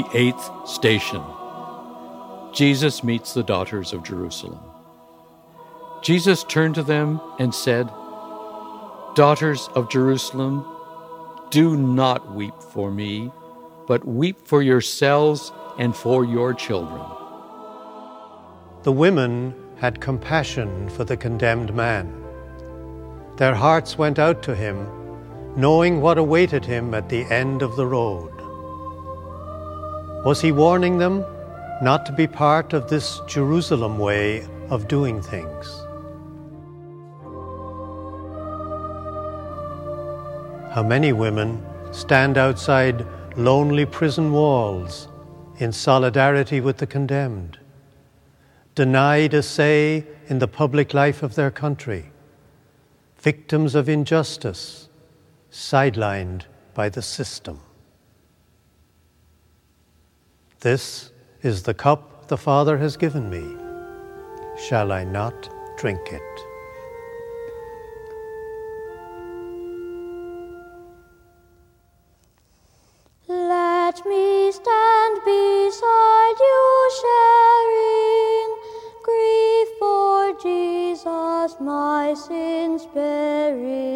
The eighth station. Jesus meets the daughters of Jerusalem. Jesus turned to them and said, "Daughters of Jerusalem, do not weep for me, but weep for yourselves and for your children." The women had compassion for the condemned man. Their hearts went out to him, knowing what awaited him at the end of the road. Was he warning them not to be part of this Jerusalem way of doing things? How many women stand outside lonely prison walls in solidarity with the condemned, denied a say in the public life of their country, victims of injustice, sidelined by the system. This is the cup the Father has given me. Shall I not drink it? Let me stand beside you, sharing grief for Jesus, my sins bearing.